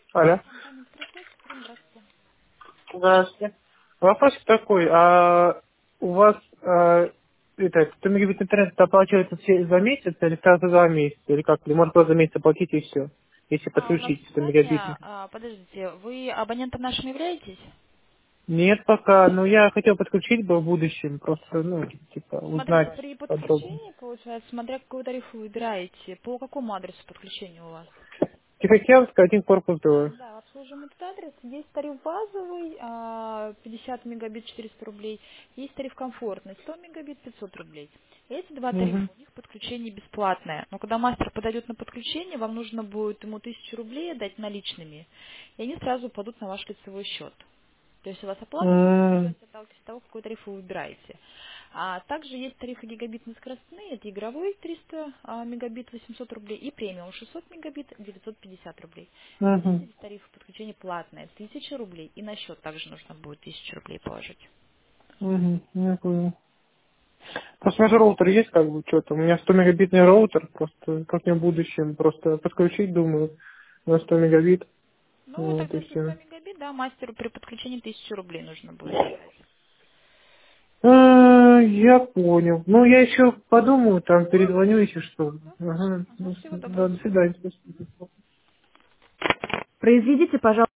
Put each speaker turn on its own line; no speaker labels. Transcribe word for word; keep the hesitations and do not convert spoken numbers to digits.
Алло.
Компания «Экспресс», здравствуйте.
Здравствуйте. Вопрос такой, а у вас а, это, сто мегабит интернет оплачивается все за месяц или сразу за два месяца, или как? Или можно просто за месяц оплатить и все, если
А, у нас
подключить сто мегабитный?
свидание, а, подождите, вы абонентом нашим являетесь?
Нет пока, но я хотел подключить бы в будущем, просто, ну, типа,
Смотрите,
узнать
при
подробнее.
подключении, получается, смотря какой тариф вы выбираете, по какому адресу подключения у вас?
Тихоокеанская, один корпус два.
Да, обслуживаем этот адрес. Есть тариф базовый, а, пятьдесят мегабит четыреста рублей. Есть тариф комфортный, сто мегабит пятьсот рублей. Эти два тарифа,
Угу.
у них подключение бесплатное. Но когда мастер подойдет на подключение, вам нужно будет ему тысячу рублей дать наличными. И они сразу падут на ваш лицевой счет. То есть у вас оплата будет
М,
делаться от того, какой тариф вы выбираете. А также есть тарифы гигабитные скоростные, это игровой триста а, мегабит восемьсот рублей и премиум шестьсот мегабит девятьсот пятьдесят рублей. Все
Угу.
эти тарифы подключения платные, тысяча рублей, и на счет также нужно будет тысячу рублей положить.
Угу. Я понял. Просто у меня же роутер есть, как бы, что-то. У меня сто мегабитный роутер, просто как мне в будущем, просто подключить, думаю, на сто мегабит,
Ну,
вот,
тогда
и
если
все.
сто мегабит, да, мастеру при подключении тысячу рублей нужно будет отдать.
А, я понял. Ну, я еще подумаю, там, перезвоню, если что.
Да, хорошо.
Ага,
Ага,
ну,
всего
с-
доброго,
да,
до
до
свидания.
свидания, спасибо.
Произведите, пожалуйста.